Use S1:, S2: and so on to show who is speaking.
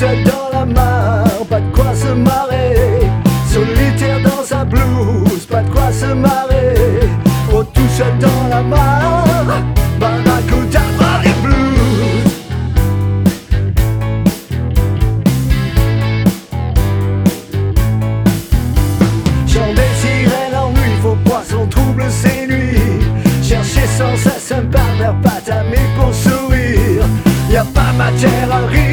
S1: seul dans la mare, pas de quoi se marrer. Solitaire dans sa blouse, pas de quoi se marrer. Oh, tout seul dans la mare, Barracuda les blues. Chant des sirènes en nuit, vos poissons troublent ces nuits. Chercher sans cesse un partenaire, pas tamé pour sourire. Y a pas matière à rire.